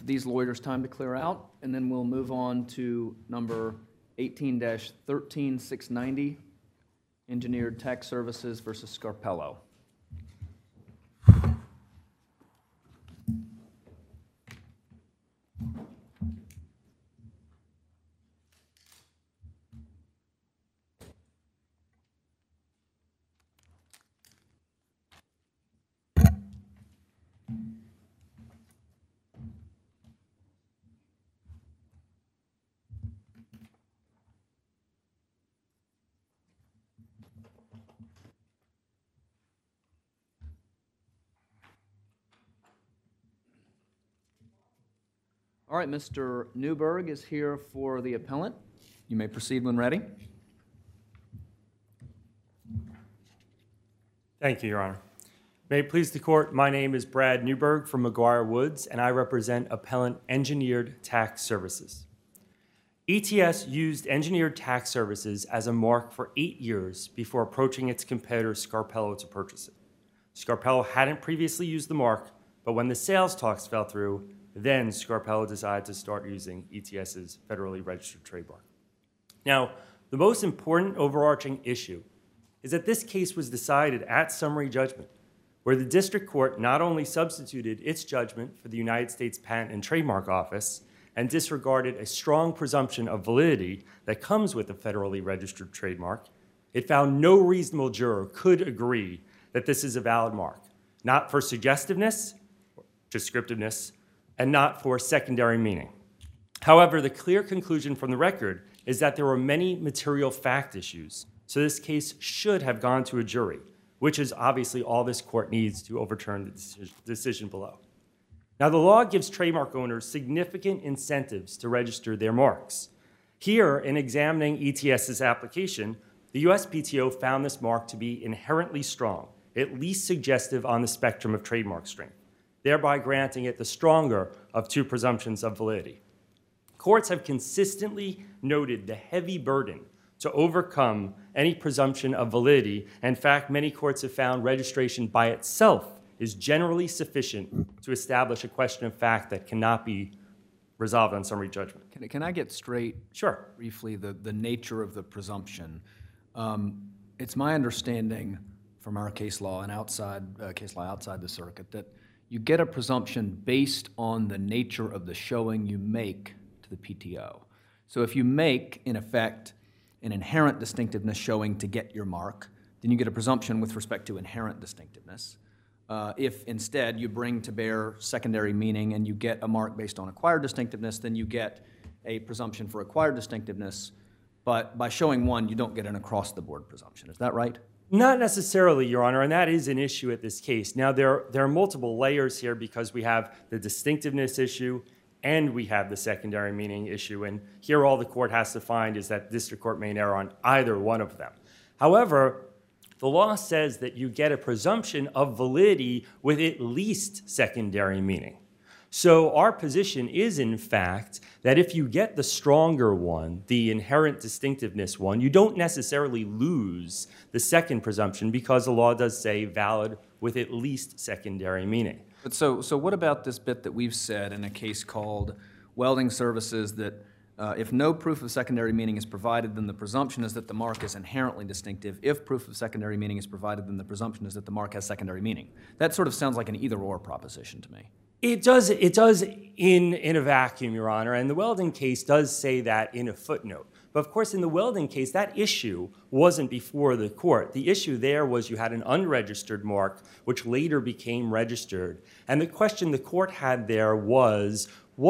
these lawyers time to clear out, and then we'll move on to number 18-13690, Engineered Tax Services versus Scarpello. All right, Mr. Newberg is here for the appellant. You may proceed when ready. Thank you, Your Honor. May it please the Court, my name is Brad Newberg from McGuire Woods, and I represent Appellant Engineered Tax Services. ETS used Engineered Tax Services as a mark for 8 years before approaching its competitor Scarpello to purchase it. Scarpello hadn't previously used the mark, but when the sales talks fell through, then Scarpello decided to start using ETS's federally registered trademark. Now, the most important overarching issue is that this case was decided at summary judgment, where the district court not only substituted its judgment for the United States Patent and Trademark Office and disregarded a strong presumption of validity that comes with a federally registered trademark, it found no reasonable juror could agree that this is a valid mark, not for suggestiveness, descriptiveness, and not for secondary meaning. However, the clear conclusion from the record is that there were many material fact issues, so this case should have gone to a jury, which is obviously all this court needs to overturn the decision below. Now, the law gives trademark owners significant incentives to register their marks. Here, in examining ETS's application, the USPTO found this mark to be inherently strong, at least suggestive on the spectrum of trademark strength, thereby granting it the stronger of two presumptions of validity. Courts have consistently noted the heavy burden to overcome any presumption of validity. In fact, many courts have found registration by itself is generally sufficient to establish a question of fact that cannot be resolved on summary judgment. Can I get straight, Sure. briefly, the nature of the presumption? It's my understanding from our case law and case law outside the circuit that you get a presumption based on the nature of the showing you make to the PTO. So if you make, in effect, an inherent distinctiveness showing to get your mark, then you get a presumption with respect to inherent distinctiveness. If instead you bring to bear secondary meaning and you get a mark based on acquired distinctiveness, then you get a presumption for acquired distinctiveness. But by showing one, you don't get an across-the-board presumption. Is that right? Not necessarily, Your Honor, and that is an issue at this case. Now, there are multiple layers here because we have the distinctiveness issue and we have the secondary meaning issue, and here all the court has to find is that district court may err on either one of them. However, the law says that you get a presumption of validity with at least secondary meaning. So our position is, in fact, that if you get the stronger one, the inherent distinctiveness one, you don't necessarily lose the second presumption because the law does say valid with at least secondary meaning. But so what about this bit that we've said in a case called Welding Services that if no proof of secondary meaning is provided, then the presumption is that the mark is inherently distinctive. If proof of secondary meaning is provided, then the presumption is that the mark has secondary meaning. That sort of sounds like an either-or proposition to me. It does in a vacuum, Your Honor, and the Welding case does say that in a footnote. But of course, in the Welding case, that issue wasn't before the court. The issue there was you had an unregistered mark, which later became registered. And the question the court had there was,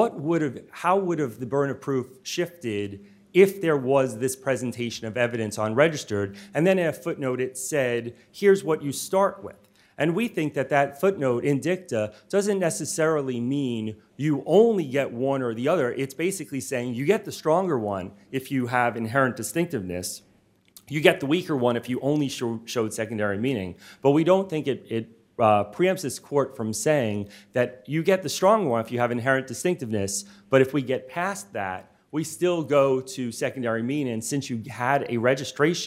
how would have the burden of proof shifted if there was this presentation of evidence on registered? And then in a footnote, it said, here's what you start with. And we think that that footnote in dicta doesn't necessarily mean you only get one or the other. It's basically saying you get the stronger one if you have inherent distinctiveness. You get the weaker one if you only showed secondary meaning. But we don't think it preempts this court from saying that you get the strong one if you have inherent distinctiveness. But if we get past that, we still go to secondary meaning. Since you had a registration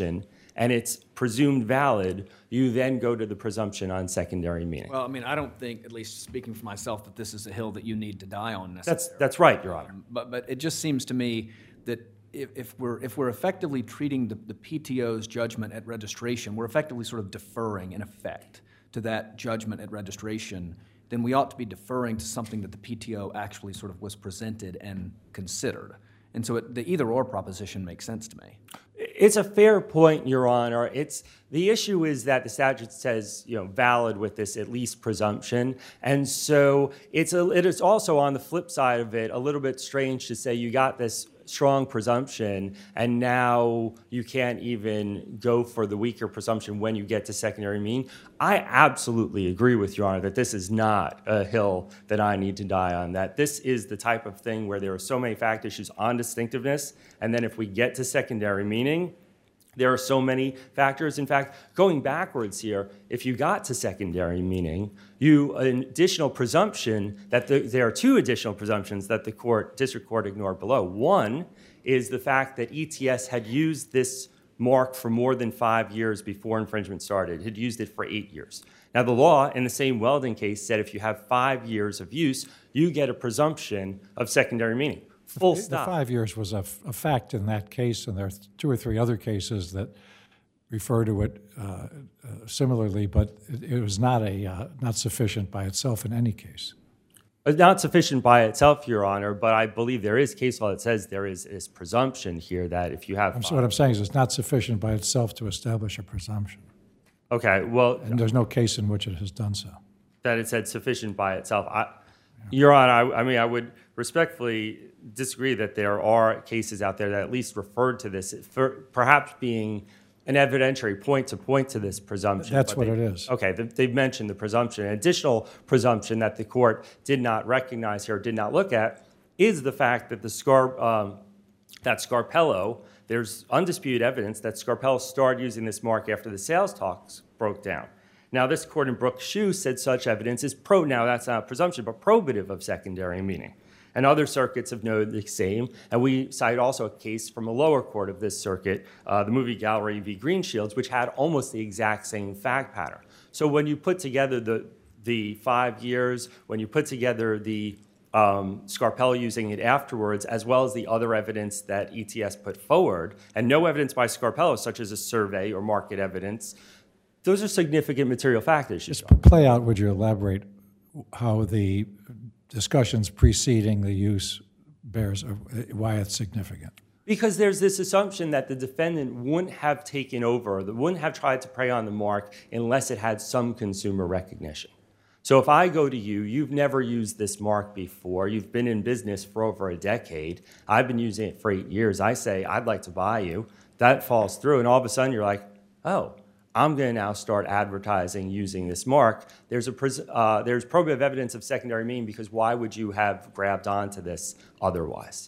and it's presumed valid, you then go to the presumption on secondary meaning. Well, I mean, I don't think, at least speaking for myself, that this is a hill that you need to die on necessarily. That's right, Your Honor. But it just seems to me that if we're effectively treating the PTO's judgment at registration, we're effectively sort of deferring, in effect, to that judgment at registration, then we ought to be deferring to something that the PTO actually sort of was presented and considered. And so the either-or proposition makes sense to me. It's a fair point, Your Honor. The issue is that the statute says, valid with this at least presumption. And so it is also, on the flip side of it, a little bit strange to say you got this strong presumption and now you can't even go for the weaker presumption when you get to secondary meaning. I absolutely agree with Your Honor that this is not a hill that I need to die on, that this is the type of thing where there are so many fact issues on distinctiveness, and then if we get to secondary meaning, there are so many factors. In fact, going backwards here, if you got to secondary meaning, an additional presumption that there are two additional presumptions that the district court ignored below. One is the fact that ETS had used this mark for more than 5 years before infringement started. It had used it for 8 years. Now, the law in the same Weldon case said if you have 5 years of use, you get a presumption of secondary meaning. Full stop. The 5 years was a fact in that case, and there are 2 or 3 other cases that refer to it similarly, but it was not sufficient by itself in any case. It's not sufficient by itself, Your Honor, but I believe there is case law that says there is this presumption here that if you have... What I'm saying is it's not sufficient by itself to establish a presumption. Okay, well... And there's no case in which it has done so. That it said sufficient by itself. Your Honor, I would respectfully disagree that there are cases out there that at least referred to this, perhaps being an evidentiary point to this presumption. That's what it is. Okay, they've mentioned the presumption. An additional presumption that the court did not recognize here, did not look at, is the fact that that Scarpello, there's undisputed evidence that Scarpello started using this mark after the sales talks broke down. Now, this court in Brooks Shoe said such evidence is now that's not a presumption, but probative of secondary meaning. And other circuits have noted the same. And we cite also a case from a lower court of this circuit, the Movie Gallery v. Greenshields, which had almost the exact same fact pattern. So when you put together the 5 years, when you put together the Scarpello using it afterwards, as well as the other evidence that ETS put forward, and no evidence by Scarpello, such as a survey or market evidence, those are significant material fact issues. Just play out, would you elaborate how the discussions preceding the use bears, why it's significant? Because there's this assumption that the defendant wouldn't have taken over, that wouldn't have tried to prey on the mark unless it had some consumer recognition. So if I go to you, you've never used this mark before, you've been in business for over a decade, I've been using it for 8 years, I say, I'd like to buy you, that falls through, and all of a sudden you're like, oh, I'm going to now start advertising using this mark. There's probative evidence of secondary meaning because why would you have grabbed onto this otherwise?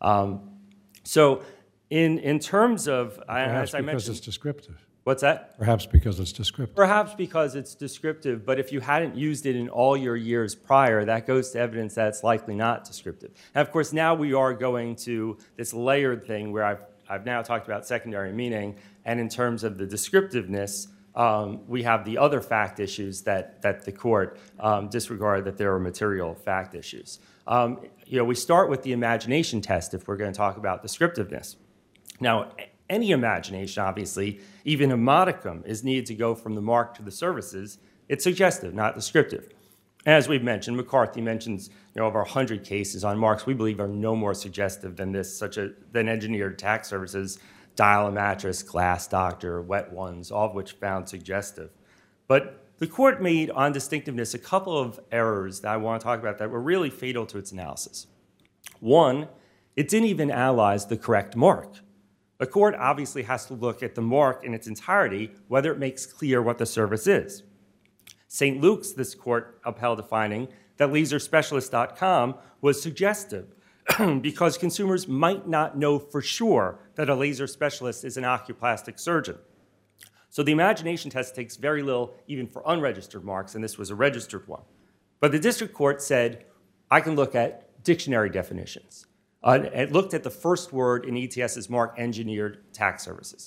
So in terms of, Perhaps as I mentioned... because it's descriptive. What's that? Perhaps because it's descriptive. Perhaps because it's descriptive, but if you hadn't used it in all your years prior, that goes to evidence that it's likely not descriptive. And of course, now we are going to this layered thing where I've now talked about secondary meaning, and in terms of the descriptiveness, we have the other fact issues that the court disregarded, that there are material fact issues. We start with the imagination test if we're going to talk about descriptiveness. Now, any imagination, obviously, even a modicum, is needed to go from the mark to the services. It's suggestive, not descriptive. As we've mentioned, McCarthy mentions over 100 cases on marks we believe are no more suggestive than this, than engineered tax services, Dial-A-Mattress, Glass Doctor, Wet Ones, all of which found suggestive. But the court made on distinctiveness a couple of errors that I want to talk about that were really fatal to its analysis. One, it didn't even analyze the correct mark. A court obviously has to look at the mark in its entirety, whether it makes clear what the service is. St. Luke's, this court upheld a finding that laserspecialist.com was suggestive because consumers might not know for sure that a laser specialist is an oculoplastic surgeon. So the imagination test takes very little even for unregistered marks, and this was a registered one. But the district court said, I can look at dictionary definitions. It looked at the first word in ETS's mark, engineered tax services.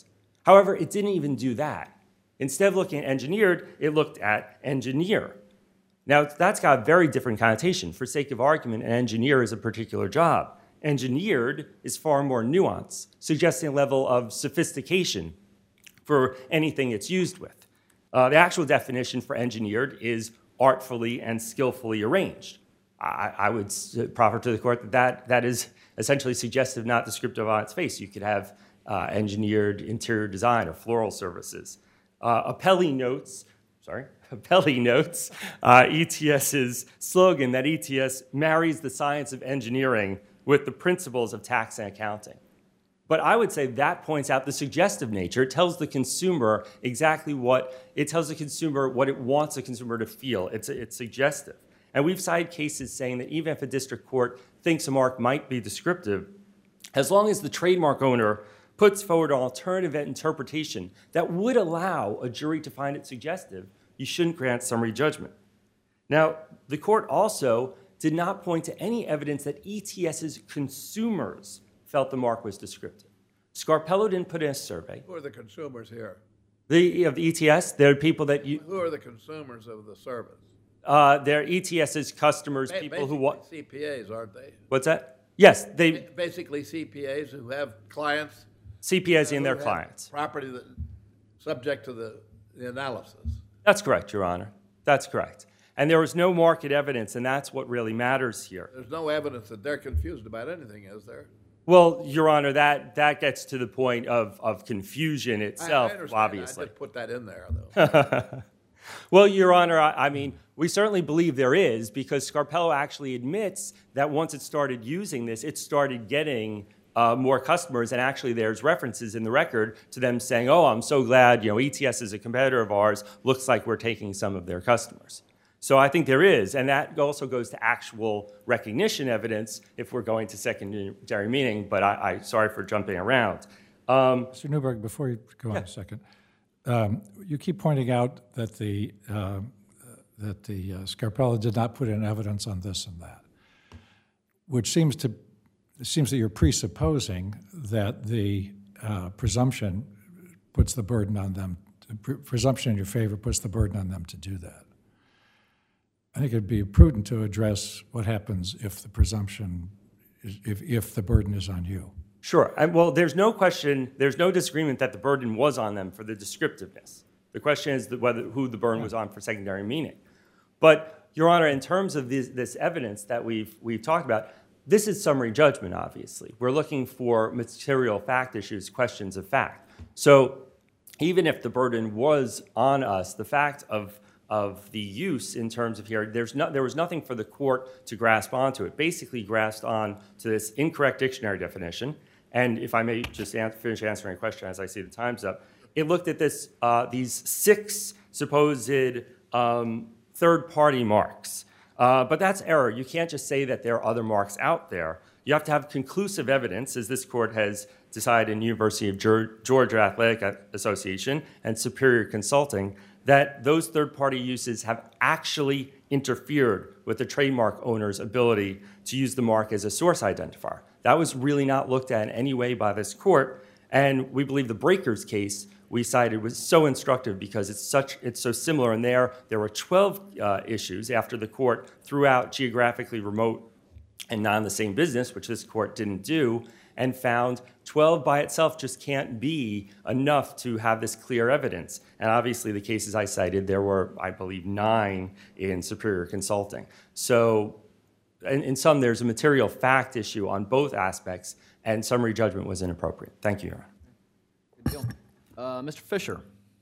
However, it didn't even do that. Instead of looking at engineered, it looked at engineer. Now, that's got a very different connotation. For sake of argument, an engineer is a particular job. Engineered is far more nuanced, suggesting a level of sophistication for anything it's used with. The actual definition for engineered is artfully and skillfully arranged. I would proffer to the court that is essentially suggestive, not descriptive on its face. You could have engineered interior design or floral services. Apelli notes ETS's slogan that ETS marries the science of engineering with the principles of tax and accounting. But I would say that points out the suggestive nature. It tells the consumer exactly it tells the consumer what it wants the consumer to feel. It's suggestive. And we've cited cases saying that even if a district court thinks a mark might be descriptive, as long as the trademark owner puts forward an alternative interpretation that would allow a jury to find it suggestive, you shouldn't grant summary judgment. Now, the court also did not point to any evidence that ETS's consumers felt the mark was descriptive. Scarpello didn't put in a survey. Who are the consumers here? Of the ETS, they're people that you... Who are the consumers of the service? They're ETS's customers, people who want... CPAs, aren't they? What's that? Yes, they... Basically CPAs who have clients. CPAs and who their have clients. Property that subject to the analysis. That's correct, Your Honor. That's correct. And there was no market evidence, and that's what really matters here. There's no evidence that they're confused about anything, is there? Well, Your Honor, that gets to the point of confusion itself, I understand. obviously. I just put that in there, though. Well, Your Honor, I mean, we certainly believe there is, because Scarpello actually admits that once it started using this, it started getting more customers, and actually there's references in the record to them saying, oh, I'm so glad, ETS is a competitor of ours, looks like we're taking some of their customers. So I think there is, and that also goes to actual recognition evidence if we're going to secondary meaning, but I sorry for jumping around. Mr. Newberg, before you go on a second, you keep pointing out that the Scarpello did not put in evidence on this and that, which seems that you're presupposing that the presumption puts the burden on them. The presumption in your favor puts the burden on them to do that. I think it'd be prudent to address what happens if the presumption, if the burden is on you. Sure. Well, there's no question, there's no disagreement that the burden was on them for the descriptiveness. The question is who the burden was on for secondary meaning. But, Your Honor, in terms of this evidence that we've talked about, this is summary judgment, obviously. We're looking for material fact issues, questions of fact. So even if the burden was on us, the fact of the use in terms of here, there was nothing for the court to grasp onto. It basically grasped on to this incorrect dictionary definition. And if I may just finish answering a question as I see the time's up, it looked at these 6 supposed third-party marks. But that's error. You can't just say that there are other marks out there. You have to have conclusive evidence, as this court has decided in University of Georgia Athletic Association and Superior Consulting, that those third-party uses have actually interfered with the trademark owner's ability to use the mark as a source identifier. That was really not looked at in any way by this court, and we believe the Breakers case we cited was so instructive because it's so similar. And there were 12 issues after the court threw out geographically remote and not in the same business, which this court didn't do, and found 12 by itself just can't be enough to have this clear evidence. And obviously the cases I cited, there were, I believe, 9 in Superior Consulting. So in sum, there's a material fact issue on both aspects, and summary judgment was inappropriate. Thank you, Your Honor. Good deal. Mr. Fisher.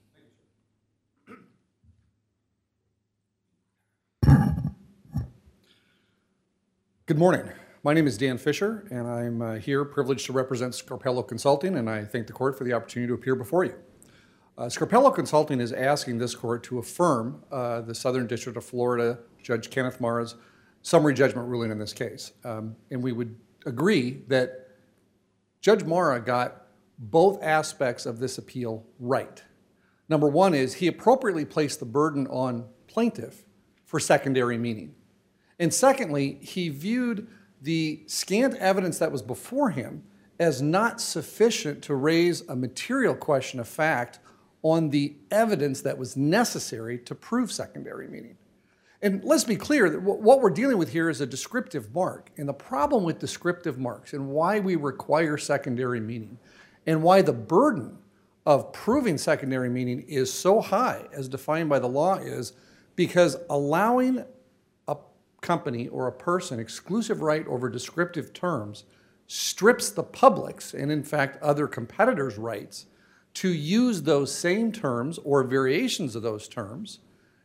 Good morning. My name is Dan Fisher, and I'm here privileged to represent Scarpello Consulting, and I thank the court for the opportunity to appear before you. Scarpello Consulting is asking this court to affirm the Southern District of Florida Judge Kenneth Mara's summary judgment ruling in this case. And we would agree that Judge Mara got both aspects of this appeal right. Number one is he appropriately placed the burden on plaintiff for secondary meaning. And secondly, he viewed the scant evidence that was before him as not sufficient to raise a material question of fact on the evidence that was necessary to prove secondary meaning. And let's be clear that what we're dealing with here is a descriptive mark. And the problem with descriptive marks and why we require secondary meaning and why the burden of proving secondary meaning is so high as defined by the law is because allowing a company or a person exclusive right over descriptive terms strips the public's and in fact other competitors' rights to use those same terms or variations of those terms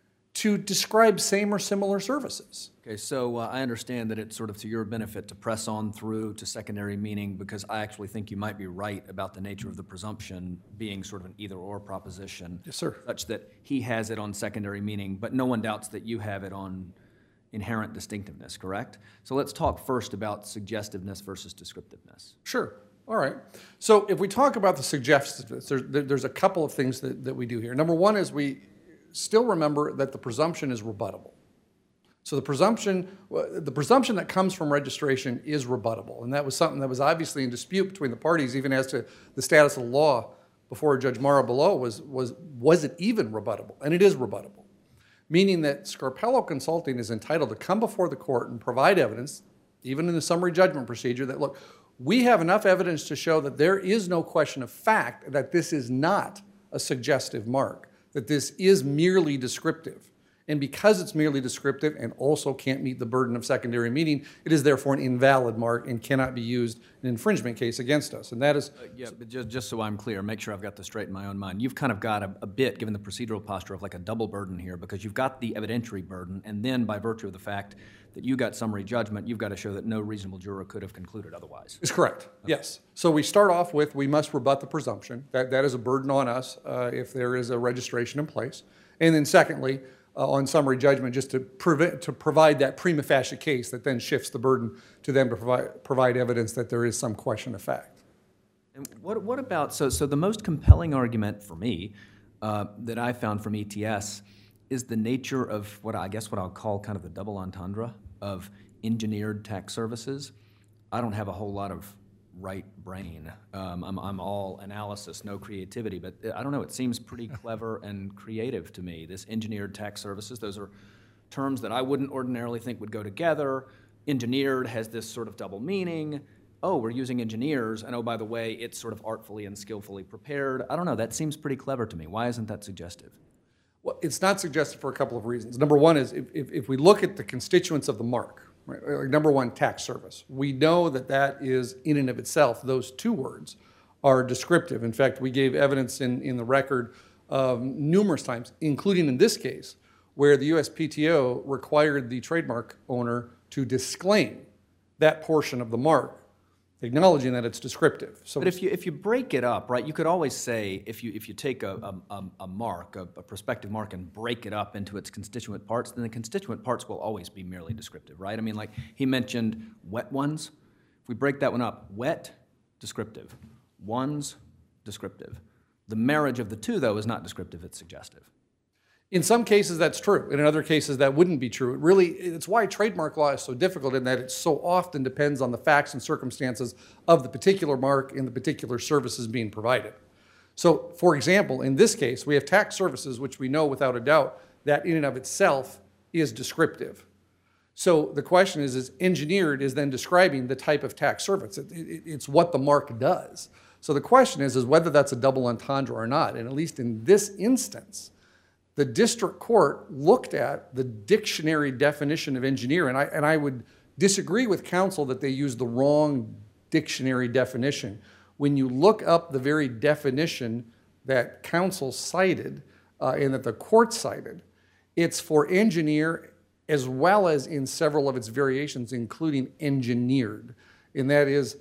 to describe same or similar services. Okay, so I understand that it's sort of to your benefit to press on through to secondary meaning because I actually think you might be right about the nature of the presumption being sort of an either-or proposition. Yes, sir. Such that he has it on secondary meaning, but no one doubts that you have it on inherent distinctiveness, correct? So let's talk first about suggestiveness versus descriptiveness. Sure. All right. So if we talk about the suggestiveness, there's a couple of things that we do here. Number one is we still remember that the presumption is rebuttable. So the presumption that comes from registration is rebuttable, and that was something that was obviously in dispute between the parties, even as to the status of the law before Judge Morrow below was it even rebuttable? And it is rebuttable, meaning that Scarpello Consulting is entitled to come before the court and provide evidence, even in the summary judgment procedure, that look, we have enough evidence to show that there is no question of fact that this is not a suggestive mark, that this is merely descriptive. And because it's merely descriptive and also can't meet the burden of secondary meaning, it is therefore an invalid mark and cannot be used in an infringement case against us. And that is... Yeah, but just so I'm clear, make sure I've got this straight in my own mind. You've kind of got a bit, given the procedural posture, of like a double burden here because you've got the evidentiary burden, and then by virtue of the fact that you got summary judgment, you've got to show that no reasonable juror could have concluded otherwise. Is correct, okay. Yes. So we start off with we must rebut the presumption. That is a burden on us if there is a registration in place. And then secondly, on summary judgment, just to provide that prima facie case that then shifts the burden to them to provide evidence that there is some question of fact. And what about, so the most compelling argument for me that I found from ETS is the nature of what I'll call kind of the double entendre of engineered tax services. I don't have a whole lot of right brain. I'm all analysis, no creativity, but I don't know, it seems pretty clever and creative to me. This engineered tax services, those are terms that I wouldn't ordinarily think would go together. Engineered has this sort of double meaning. Oh, we're using engineers, and oh, by the way, it's sort of artfully and skillfully prepared. I don't know, that seems pretty clever to me. Why isn't that suggestive? Well, it's not suggestive for a couple of reasons. Number one is if we look at the constituents of the mark, right, like number one, tax service, we know that that is in and of itself, those two words are descriptive. In fact, we gave evidence in the record numerous times, including in this case, where the USPTO required the trademark owner to disclaim that portion of the mark, acknowledging that it's descriptive. So, but if you break it up, right, you could always say if you take a mark, a prospective mark, and break it up into its constituent parts, then the constituent parts will always be merely descriptive, right? I mean, like he mentioned wet ones. If we break that one up, wet, descriptive. Ones, descriptive. The marriage of the two, though, is not descriptive, it's suggestive. In some cases, that's true. And in other cases, that wouldn't be true. It's why trademark law is so difficult in that it so often depends on the facts and circumstances of the particular mark and the particular services being provided. So, for example, in this case, we have tax services, which we know without a doubt that in and of itself is descriptive. So the question is engineered is then describing the type of tax service. It's what the mark does. So the question is whether that's a double entendre or not. And at least in this instance, the district court looked at the dictionary definition of engineer, and I would disagree with counsel that they used the wrong dictionary definition. When you look up the very definition that counsel cited and that the court cited, it's for engineer as well as in several of its variations, including engineered. And that is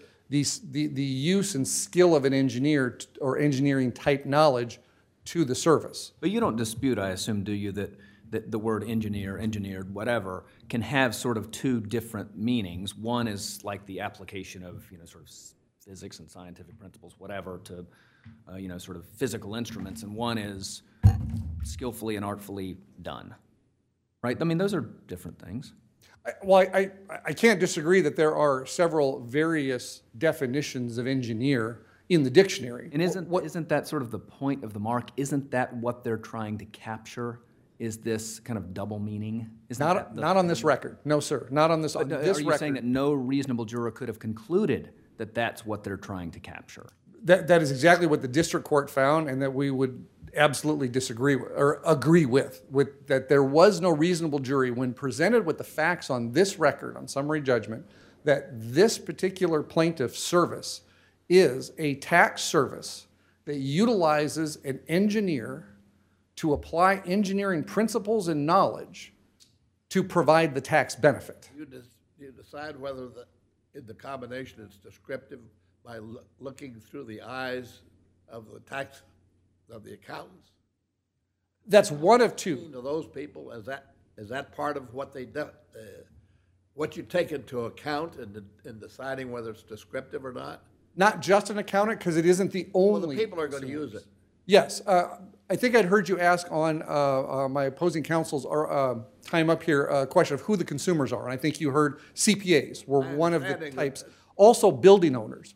the use and skill of an engineer or engineering type knowledge to the service. But you don't dispute, I assume, do you, that the word engineer, engineered, whatever, can have sort of two different meanings. One is like the application of, sort of physics and scientific principles, whatever, to, sort of physical instruments, and one is skillfully and artfully done, right? I mean, those are different things. I can't disagree that there are several various definitions of engineer in the dictionary. And isn't that sort of the point of the mark? Isn't that what they're trying to capture? Is this kind of double meaning? Not on this record. No, sir. Not on this, on this Are you record. saying that no reasonable juror could have concluded that that's what they're trying to capture? That is exactly what the district court found, and that we would absolutely disagree with, or agree with that there was no reasonable jury when presented with the facts on this record, on summary judgment, that this particular plaintiff's service is a tax service that utilizes an engineer to apply engineering principles and knowledge to provide the tax benefit. You decide whether the combination is descriptive by looking through the eyes of the accountants. That's one of two. To those people, is that part of what they do? What you take into account in deciding whether it's descriptive or not? Not just an accountant, because it isn't the only. Well, the people are going to use it. Yes. I think I'd heard you ask on my opposing counsel's time up here a question of who the consumers are. And I think you heard CPAs were one of the types. Also building owners.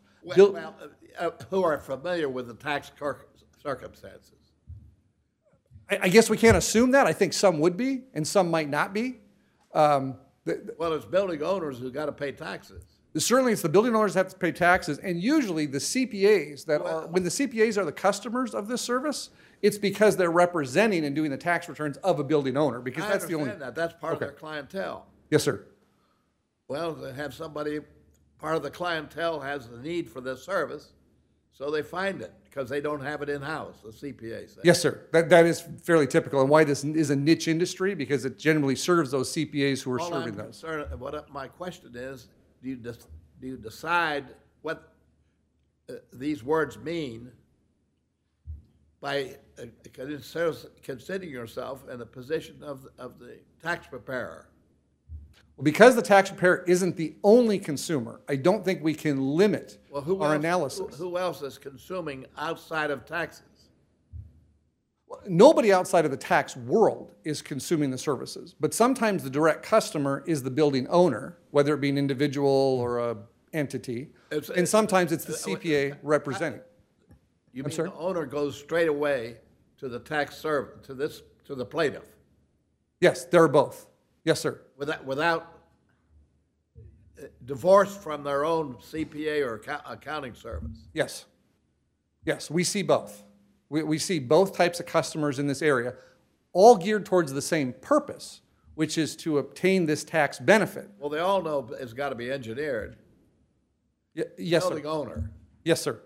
Who are familiar with the tax circumstances. I guess we can't assume that. I think some would be, and some might not be. Well, it's building owners who got to pay taxes. Certainly, it's the building owners that have to pay taxes, and usually the CPAs when the CPAs are the customers of this service, it's because they're representing and doing the tax returns of a building owner, because that's the only. That's part of their clientele. Yes, sir. Well, they have somebody, part of the clientele has the need for this service, so they find it because they don't have it in-house, the CPAs. Yes, sir. That is fairly typical, and why this is a niche industry, because it generally serves those CPAs who are serving those. My question is, do you decide what these words mean by considering yourself in the position of the tax preparer? Well, because the tax preparer isn't the only consumer, I don't think we can limit our analysis. Who else is consuming outside of taxes? Nobody outside of the tax world is consuming the services, but sometimes the direct customer is the building owner, whether it be an individual or an entity, and sometimes it's the CPA representing. You mean the owner goes straight away to the tax to the plaintiff? Yes, they're both. Yes, sir. Without divorced from their own CPA or accounting service? Yes. Yes, we see both. We see both types of customers in this area, all geared towards the same purpose, which is to obtain this tax benefit. Well, they all know it's got to be engineered. Yes, sir. Building owner. Yes, sir.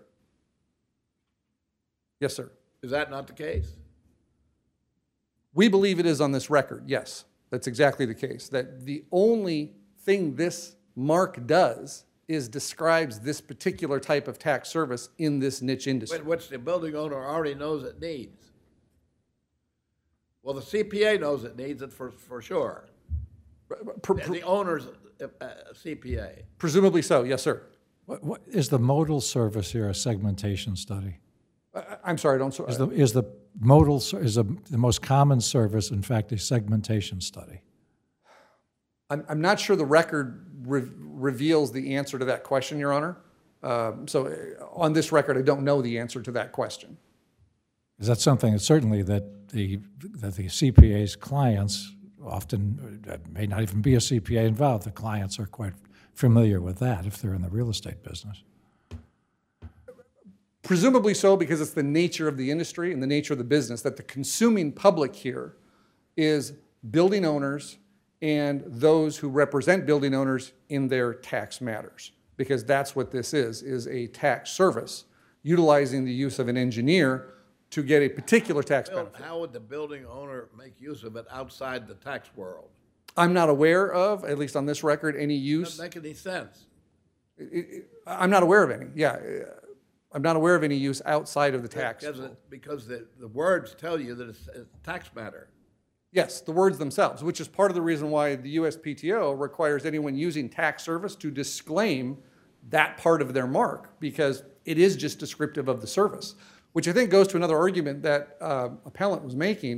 Yes, sir. Is that not the case? We believe it is on this record, yes. That's exactly the case. That the only thing this mark does is describes this particular type of tax service in this niche industry. Which the building owner already knows it needs. Well, the CPA knows it needs it for sure. The owner's CPA. Presumably so, yes, sir. What is the modal service here a segmentation study? I'm sorry, don't. Is the most common service, in fact, a segmentation study? I'm not sure the record reveals the answer to that question, Your Honor. So on this record, I don't know the answer to that question. Is that something that certainly that the CPA's clients often may not even be a CPA involved. The clients are quite familiar with that if they're in the real estate business. Presumably so, because it's the nature of the industry and the nature of the business, that the consuming public here is building owners and those who represent building owners in their tax matters. Because that's what this is a tax service utilizing the use of an engineer to get a particular tax benefit. How would the building owner make use of it outside the tax world? I'm not aware of, at least on this record, any use. Doesn't make any sense. I'm not aware of any, yeah. I'm not aware of any use outside of the tax. Because the words tell you that it's a tax matter. Yes, the words themselves, which is part of the reason why the USPTO requires anyone using tax service to disclaim that part of their mark, because it is just descriptive of the service, which I think goes to another argument that appellant was making,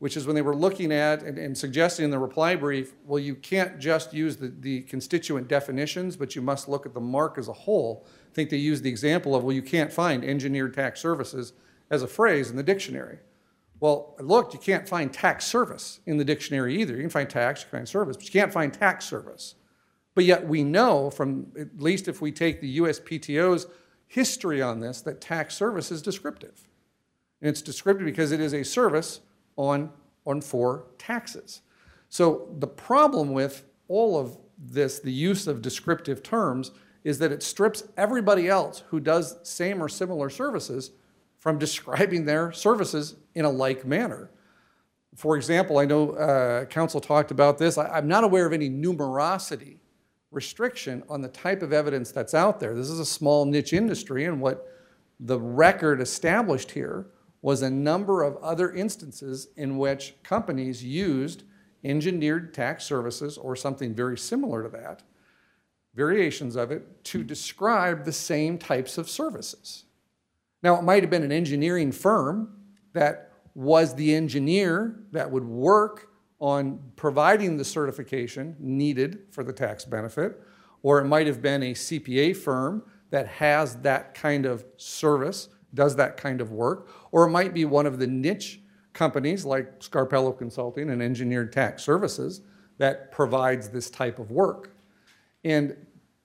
which is when they were looking at and suggesting in the reply brief, well, you can't just use the constituent definitions, but you must look at the mark as a whole. I think they used the example of, well, you can't find engineered tax services as a phrase in the dictionary. Well, look, you can't find tax service in the dictionary either. You can find tax, you can find service, but you can't find tax service. But yet we know from, at least if we take the USPTO's history on this, that tax service is descriptive. And it's descriptive because it is a service on for taxes. So the problem with all of this, the use of descriptive terms, is that it strips everybody else who does same or similar services from describing their services in a like manner. For example, I know counsel talked about this. I'm not aware of any numerosity restriction on the type of evidence that's out there. This is a small niche industry, and what the record established here was a number of other instances in which companies used engineered tax services or something very similar to that, variations of it, to describe the same types of services. Now, it might have been an engineering firm that was the engineer that would work on providing the certification needed for the tax benefit, or it might have been a CPA firm that has that kind of service, does that kind of work, or it might be one of the niche companies like Scarpello Consulting and Engineered Tax Services that provides this type of work. And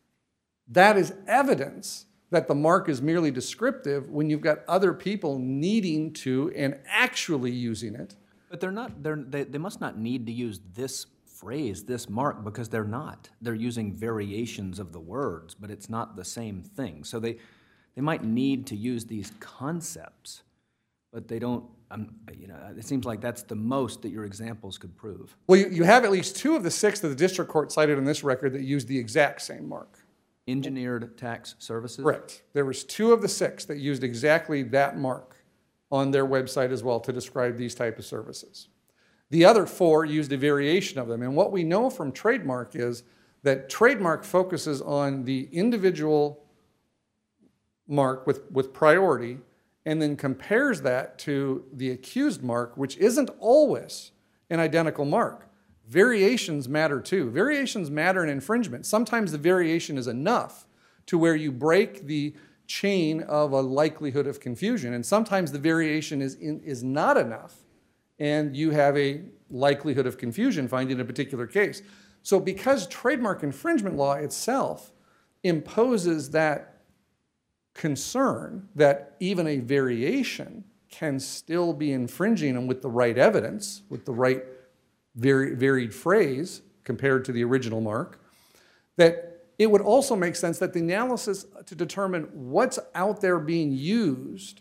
that is evidence that the mark is merely descriptive when you've got other people needing to and actually using it. But they must not need to use this phrase, this mark, because they're not. They're using variations of the words, but it's not the same thing. So they might need to use these concepts, but they don't, it seems like that's the most that your examples could prove. Well, you have at least 2 of the 6 that the district court cited in this record that use the exact same mark. Engineered tax services? Correct. There was 2 of the 6 that used exactly that mark on their website as well to describe these type of services. The other 4 used a variation of them. And what we know from trademark is that trademark focuses on the individual mark with priority and then compares that to the accused mark, which isn't always an identical mark. Variations matter too. Variations matter in infringement. Sometimes the variation is enough to where you break the chain of a likelihood of confusion, and sometimes the variation is not enough, and you have a likelihood of confusion finding a particular case. So because trademark infringement law itself imposes that concern that even a variation can still be infringing, and with the right evidence, with the right varied phrase compared to the original mark, that it would also make sense that the analysis to determine what's out there being used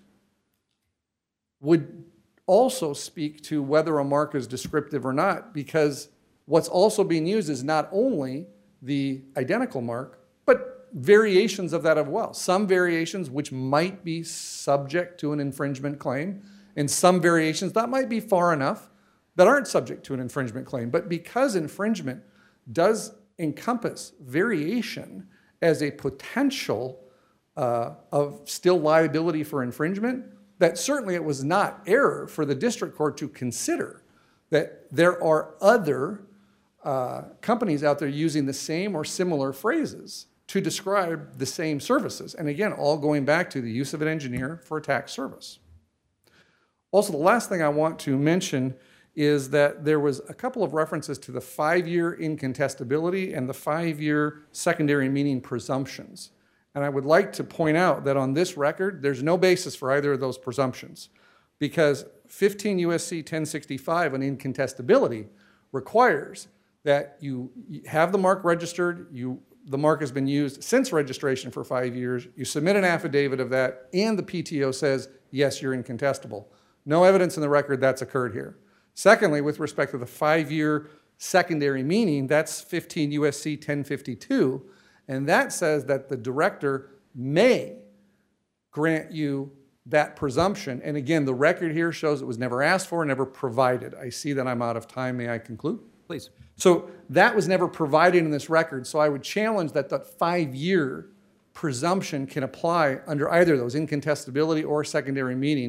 would also speak to whether a mark is descriptive or not, because what's also being used is not only the identical mark, but variations of that as well. Some variations which might be subject to an infringement claim, and some variations that might be far enough that aren't subject to an infringement claim. But because infringement does encompass variation as a potential of still liability for infringement, that certainly it was not error for the district court to consider that there are other companies out there using the same or similar phrases to describe the same services. And again, all going back to the use of an engineer for a tax service. Also, the last thing I want to mention is that there was a couple of references to the 5-year incontestability and the 5-year secondary meaning presumptions. And I would like to point out that on this record, there's no basis for either of those presumptions, because 15 U.S.C. 1065 on incontestability requires that you have the mark registered, the mark has been used since registration for 5 years, you submit an affidavit of that, and the PTO says, yes, you're incontestable. No evidence in the record that's occurred here. Secondly, with respect to the 5-year secondary meaning, that's 15 U.S.C. 1052, and that says that the director may grant you that presumption. And again, the record here shows it was never asked for, never provided. I see that I'm out of time. May I conclude? Please. So that was never provided in this record, so I would challenge that the 5-year presumption can apply under either of those, incontestability or secondary meaning,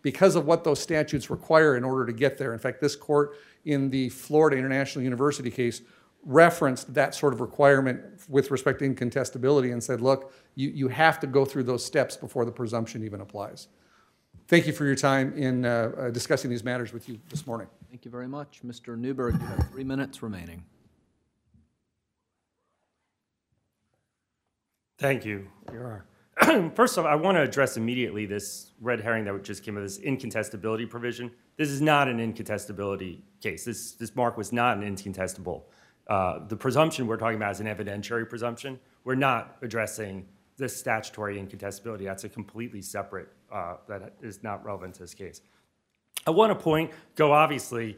because of what those statutes require in order to get there. In fact, this court in the Florida International University case referenced that sort of requirement with respect to incontestability and said, look, you have to go through those steps before the presumption even applies. Thank you for your time in discussing these matters with you this morning. Thank you very much. Mr. Newberg, you have 3 minutes remaining. Thank you, Your Honor. First off, I want to address immediately this red herring that just came with this incontestability provision. This is not an incontestability case. This mark was not an incontestable. The presumption we're talking about is an evidentiary presumption. We're not addressing this statutory incontestability. That's a completely separate, that is not relevant to this case. I want to go obviously,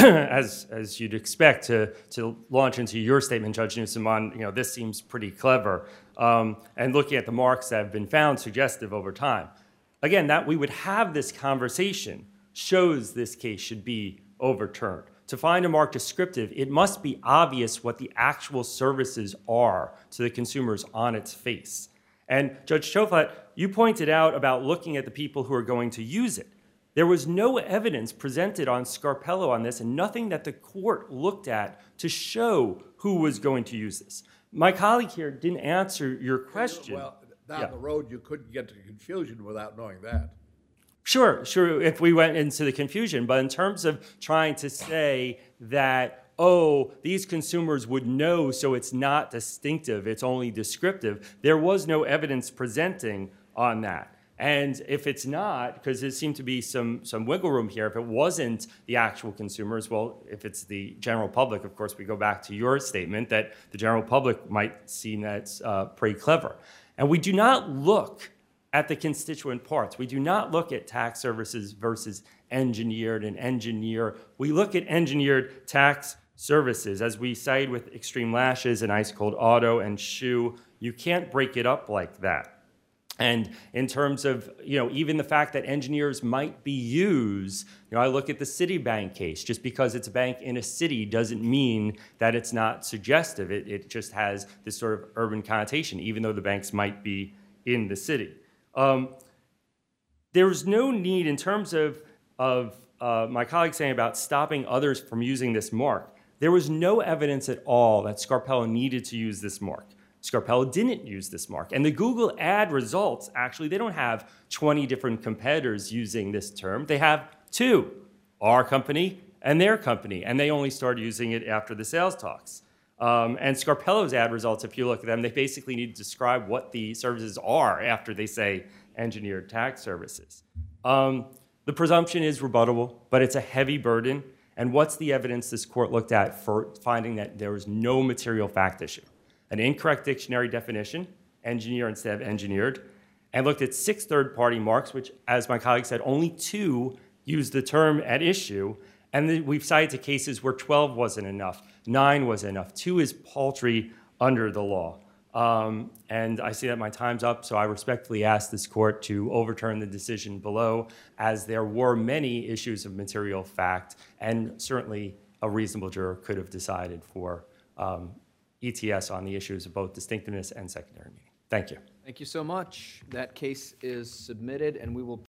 as you'd expect, to launch into your statement, Judge Newsom, on, this seems pretty clever, and looking at the marks that have been found suggestive over time. Again, that we would have this conversation shows this case should be overturned. To find a mark descriptive, it must be obvious what the actual services are to the consumers on its face. And Judge Choflat, you pointed out about looking at the people who are going to use it. There was no evidence presented on Scarpello on this, and nothing that the court looked at to show who was going to use this. My colleague here didn't answer your question. Well, down the road, you couldn't get to confusion without knowing that. Sure, if we went into the confusion, but in terms of trying to say that, oh, these consumers would know, so it's not distinctive, it's only descriptive, there was no evidence presenting on that. And if it's not, because there seemed to be some wiggle room here, if it wasn't the actual consumers, well, if it's the general public, of course, we go back to your statement that the general public might seem that's pretty clever. And we do not look at the constituent parts. We do not look at tax services versus engineered and engineer. We look at engineered tax services. As we cited with Extreme Lashes and Ice Cold Auto and Shoe, you can't break it up like that. And in terms of, even the fact that engineers might be used, I look at the Citibank case. Just because it's a bank in a city doesn't mean that it's not suggestive. It just has this sort of urban connotation, even though the banks might be in the city. There's no need, in terms of my colleague saying about stopping others from using this mark, there was no evidence at all that Scarpello needed to use this mark. Scarpello didn't use this mark. And the Google ad results, actually, they don't have 20 different competitors using this term. They have 2, our company and their company, and they only started using it after the sales talks. And Scarpello's ad results, if you look at them, they basically need to describe what the services are after they say engineered tax services. The presumption is rebuttable, but it's a heavy burden. And what's the evidence this court looked at for finding that there was no material fact issue? An incorrect dictionary definition, engineer instead of engineered, and looked at 6 third-party marks, which, as my colleague said, only 2 used the term at issue. And then we've cited to cases where 12 wasn't enough, 9 was enough. 2 is paltry under the law. And I see that my time's up, so I respectfully ask this court to overturn the decision below, as there were many issues of material fact, and certainly a reasonable juror could have decided for ETS on the issues of both distinctiveness and secondary meaning. Thank you. Thank you so much. That case is submitted, and we will